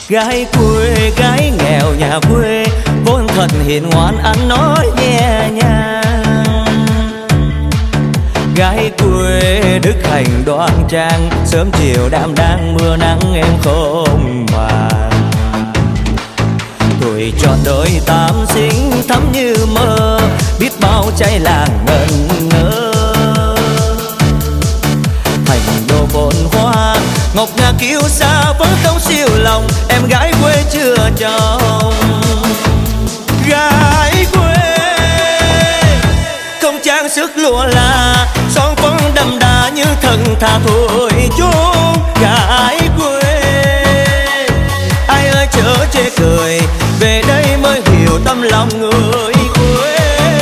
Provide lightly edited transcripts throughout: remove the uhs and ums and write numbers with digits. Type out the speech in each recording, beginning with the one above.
Gái quê, gái nghèo nhà quê, vốn thật hiền ngoan anh nói nhẹ nhàng. Gái quê đức hạnh đoan trang, sớm chiều đạm đang mưa nắng em không màng. Tuổi tròn đôi tám xinh thắm như mơ, biết bao trái làng ngẩn ngơ. Thành đô bồn hoa ngọc ngà kiêu sa vẫn không siêu lòng, em gái quê chưa chồng. Gái quê không trang sức lụa là, son phấn đậm đà như thần thà thôi chốn. Gái quê ai ơi chớ chê cười, về đây mới hiểu tâm lòng người quê.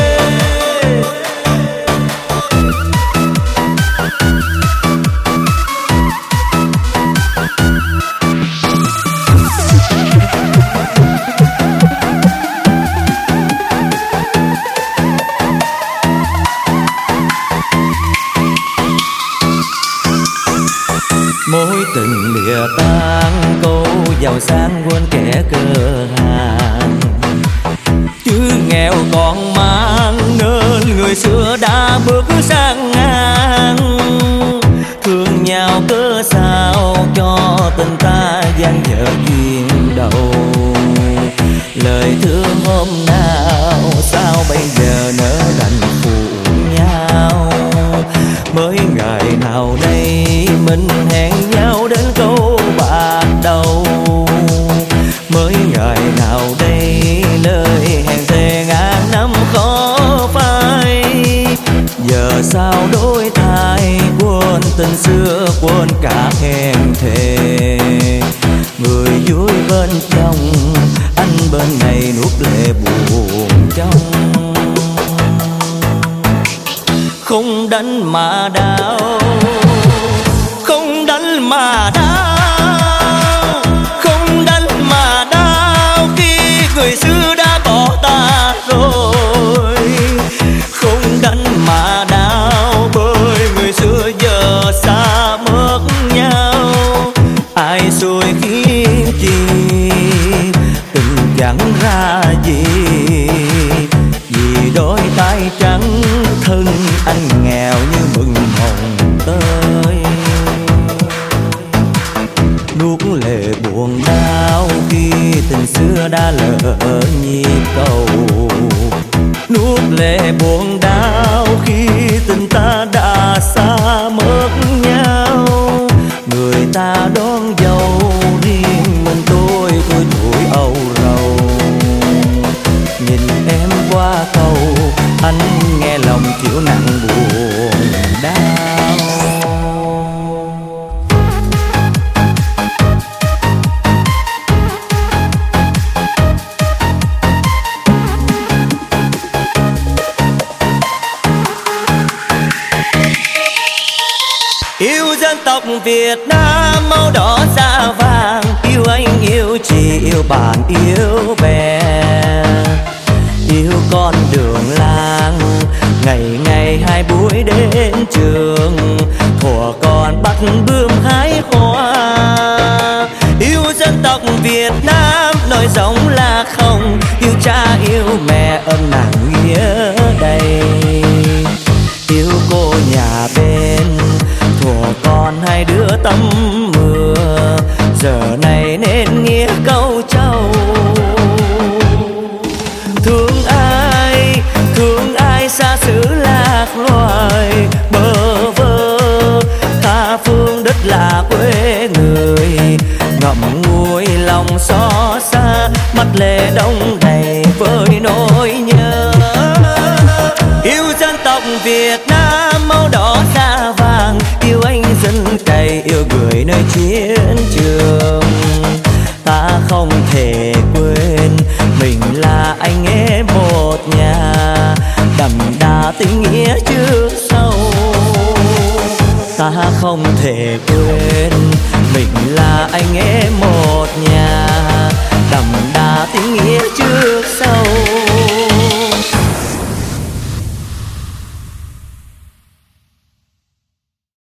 Mối tình lìa tan câu giàu sang quên kẻ cơ hàng. Chứ nghèo còn mang nên người xưa đã bước sang ngang. Thương nhau cớ sao cho tình ta dang dở duyên đầu. Lời thương hôm nào sao bây giờ nỡ đành phụ nhau. Mới ngày nào đây mình hẹn nhau đến câu bạc đầu. Mới ngày nào đây lời hẹn thề ngàn năm khó phai. Giờ sao đổi thay quên tình xưa quên cả hẹn thề. Người vui bên trong anh bên này nuốt lệ buồn trong. Không đánh mà đau, không đánh mà đau, không đánh mà đau khi người xưa đã bỏ ta rồi. Không đánh mà đau bởi người xưa giờ xa mất nhau. Ai xui khiến chi tình chẳng ra gì, vì đôi tay trắng thân anh nghèo như mừng mộng tới. Nuốt lệ buồn đau khi tình xưa đã lỡ nhịp cầu. Nuốt lệ buồn đau khi tình ta đã xa mất nhau. Người ta đón dâu riêng mình tôi tuổi âu rầu. Nhìn em qua cầu anh nghe lòng chịu nặng buồn đau. Yêu dân tộc Việt Nam màu đỏ da vàng, yêu anh yêu chị yêu bạn yêu bè. Yêu con đường làng ngày ngày hai buổi đến trường, thuở còn bắt bướm hái hoa. Yêu dân tộc Việt Nam nói giống là không, yêu cha yêu mẹ ơn nặng nghĩa đầy. Yêu cô nhà bên thuở còn hai đứa tâm mưa, giờ này nên nghĩa câu trầu. Thương ai xa xứ lạc loài bơ vơ, tha phương đất là quê người. Ngậm ngùi lòng xót xa, mắt lệ đông đầy với nỗi nhớ. Yêu dân tộc Việt Nam màu đỏ da vàng, yêu anh dân cày yêu người nơi chiến trường. Ta không thể quên mình là anh em một nhà, đậm đà tình nghĩa trước sau. Ta không thể quên mình là anh em một